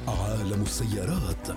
عالم السيارات.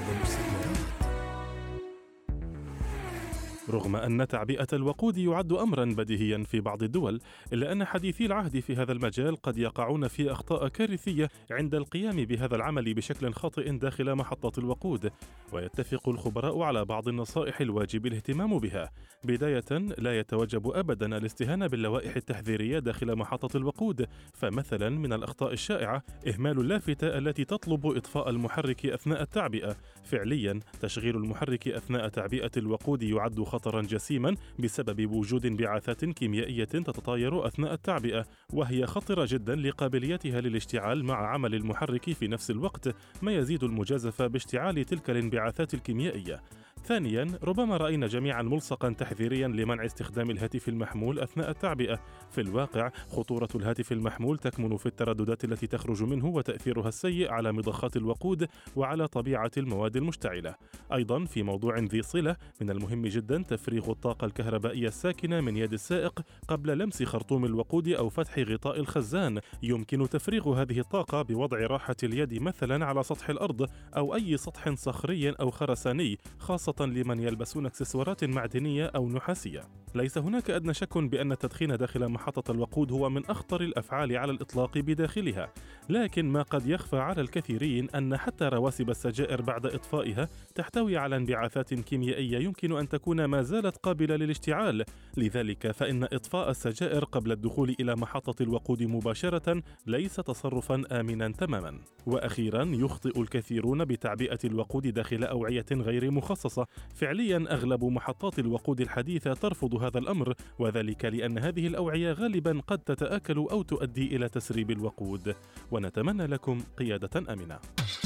رغم أن تعبئة الوقود يعد أمرا بديهيا في بعض الدول، إلا أن حديثي العهد في هذا المجال قد يقعون في أخطاء كارثية عند القيام بهذا العمل بشكل خاطئ داخل محطات الوقود. ويتفق الخبراء على بعض النصائح الواجب الاهتمام بها. بداية، لا يتوجب أبدا الاستهانة باللوائح التحذيرية داخل محطة الوقود. فمثلا من الأخطاء الشائعة إهمال اللافتة التي تطلب إطفاء المحرك أثناء التعبئة. فعليا تشغيل المحرك أثناء تعبئة الوقود يعد خطرا جسيما بسبب وجود انبعاثات كيميائية تتطاير أثناء التعبئة، وهي خطرة جدا لقابليتها للاشتعال مع عمل المحرك في نفس الوقت، ما يزيد المجازفة باشتعال تلك الانبعاثات الكيميائية. ثانيا، ربما رأينا جميعا ملصقا تحذيريا لمنع استخدام الهاتف المحمول أثناء التعبئة. في الواقع خطورة الهاتف المحمول تكمن في الترددات التي تخرج منه وتأثيرها السيء على مضخات الوقود وعلى طبيعة المواد المشتعلة. أيضا في موضوع ذي صلة، من المهم جدا تفريغ الطاقة الكهربائية الساكنة من يد السائق قبل لمس خرطوم الوقود أو فتح غطاء الخزان. يمكن تفريغ هذه الطاقة بوضع راحة اليد مثلا على سطح الأرض أو أي سطح صخري أو خرساني، خاصة لمن يلبسون اكسسوارات معدنية أو نحاسية. ليس هناك أدنى شك بأن التدخين داخل محطة الوقود هو من أخطر الأفعال على الإطلاق بداخلها، لكن ما قد يخفى على الكثيرين أن حتى رواسب السجائر بعد إطفائها تحتوي على انبعاثات كيميائية يمكن أن تكون ما زالت قابلة للاشتعال. لذلك فإن إطفاء السجائر قبل الدخول إلى محطة الوقود مباشرة ليس تصرفا آمنا تماما. وأخيرا، يخطئ الكثيرون بتعبئة الوقود داخل أوعية غير مخصصة. فعليا أغلب محطات الوقود الحديثة ترفض هذا الأمر، وذلك لأن هذه الأوعية غالبا قد تتآكل أو تؤدي إلى تسريب الوقود. ونتمنى لكم قيادة آمنة.